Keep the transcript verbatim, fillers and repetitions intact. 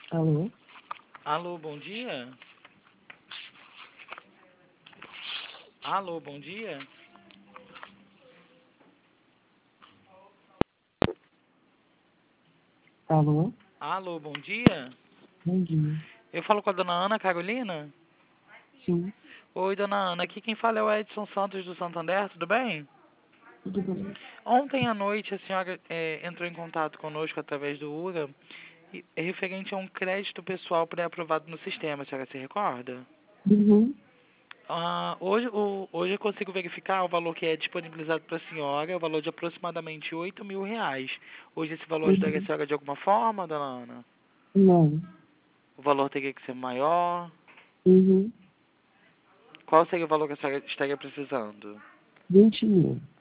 Alô? Alô, bom dia? Alô, bom dia? Alô? Alô, bom dia? Bom dia. Eu falo com a dona Ana Carolina? Sim, Oi, dona Ana, aqui quem fala é o Edson Santos do Santander, tudo bem? tudo bem? Ontem à noite a senhora é, entrou em contato conosco através do U R A, e- é referente a um crédito pessoal pré-aprovado no sistema, a senhora se recorda? Uhum. Ah, hoje, o, hoje eu consigo verificar o valor que é disponibilizado para a senhora, é o valor de aproximadamente oito mil reais. Hoje esse valor ajudaria a Uhum. senhora de alguma forma, dona Ana? Não. O valor teria que ser maior? Uhum. Qual seria o valor que a senhora estaria precisando? Vinte mil.